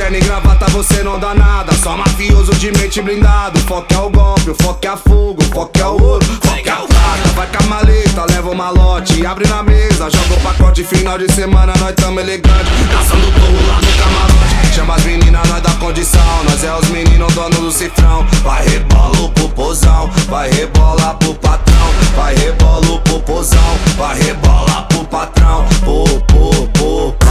terno e gravata você não dá nada. Só mafioso de mente blindado. Foco é o golpe, o foco é a fogo, o foco é o ouro, o foco é o prata. Vai com a maleta, leva o malote, abre na mesa, joga o pacote. Final de semana nós tamo elegante, caçando torro lá no camarote. Chama as meninas, nós dá condição. Nós é os meninos, dono do cifrão. Vai rebola o popozão, vai rebola pro patrão. Vai rebola o popozão, vai rebola pro patrão. Pô, pô, pô.